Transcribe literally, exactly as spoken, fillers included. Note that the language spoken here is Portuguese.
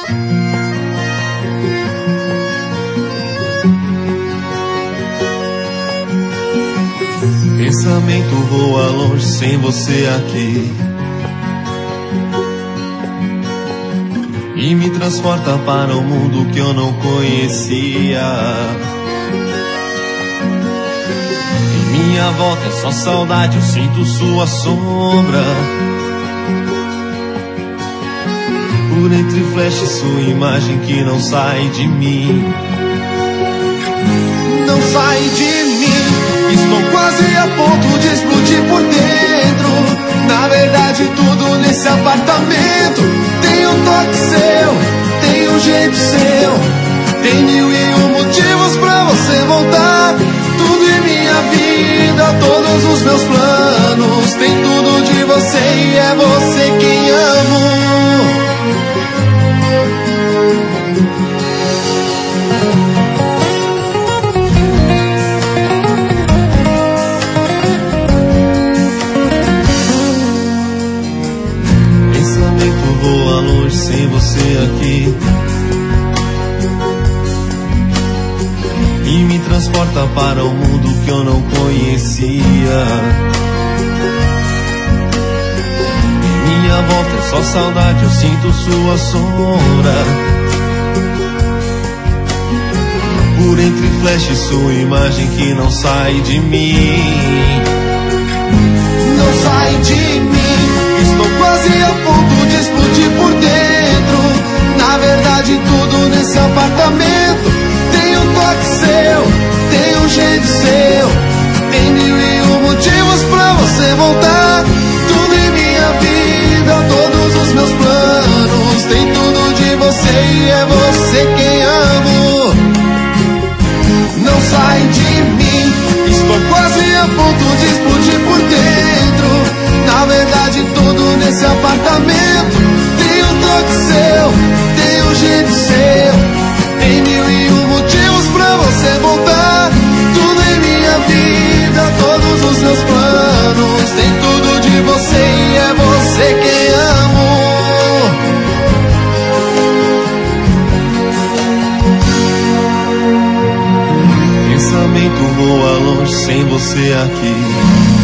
Pensamento voa longe sem você aqui e me transporta para um mundo que eu não conhecia. Em minha volta é só saudade, eu sinto sua sombra. Por entre flashes sua imagem que não sai de mim. Não sai de mim. Estou quase a ponto de explodir por dentro. Na verdade tudo nesse apartamento tem um toque seu, tem um jeito seu. Tem mil e um motivos pra você voltar. Tudo em minha vida, todos os meus planos. Tem tudo de você e é você quem amo. Voa longe sem você aqui e me transporta para um mundo que eu não conhecia. Em minha volta é só saudade, eu sinto sua sombra. Por entre flashes sua imagem que não sai de mim. Não sai de mim. Estou quase a ponto de explodir por dentro. Na verdade tudo nesse apartamento tem um toque seu, tem um jeito seu. Tem mil e um motivos pra você voltar. Tudo em minha vida, todos os meus planos. Tem tudo de você e é você quem amo. Não sai de mim. Estou quase a ponto de explodir por dentro. Na verdade tudo nesse apartamento tem um toque seu, tem um jeito seu. Tem mil e um motivos pra você voltar. Tudo em minha vida, todos os meus planos. Tem tudo de você e é você quem amo. Pensamento voa longe sem você aqui